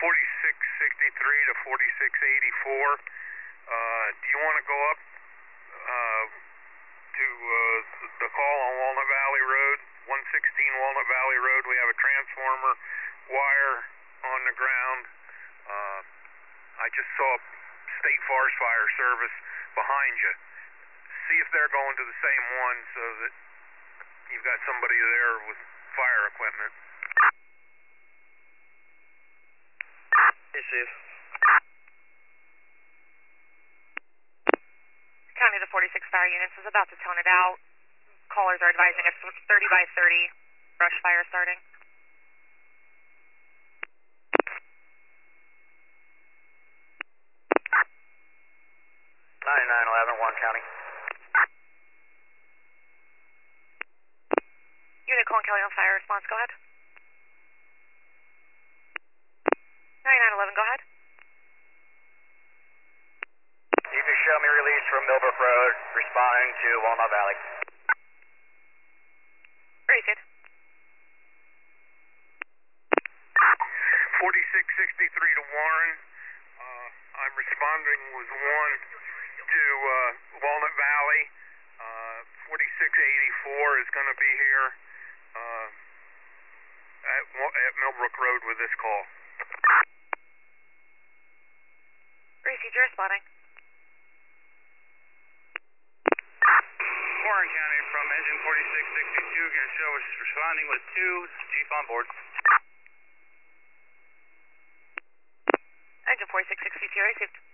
4663 to 4684. Do you want to go up to the call on Walnut Valley Road, 116 Walnut Valley Road? We have a transformer wire on the ground. I just saw State Forest Fire Service behind you. See if they're going to the same one so that you've got somebody there with fire equipment. Hey, Chief. County to 46 fire units is about to tone it out. Callers are advising a 30 by 30 brush fire starting. 9911, Warren County. Unit calling Kelly on fire response, go ahead. 9911, go ahead. You can show me release from Millbrook Road, responding to Walnut Valley. Rated. 4663 to Warren. I'm responding with one to Walnut Valley. 4684 is going to be here at Millbrook Road with this call. Received, you're responding. Warren County from engine 4662, going to show us responding with 2, Chief on board. Engine 4662, received.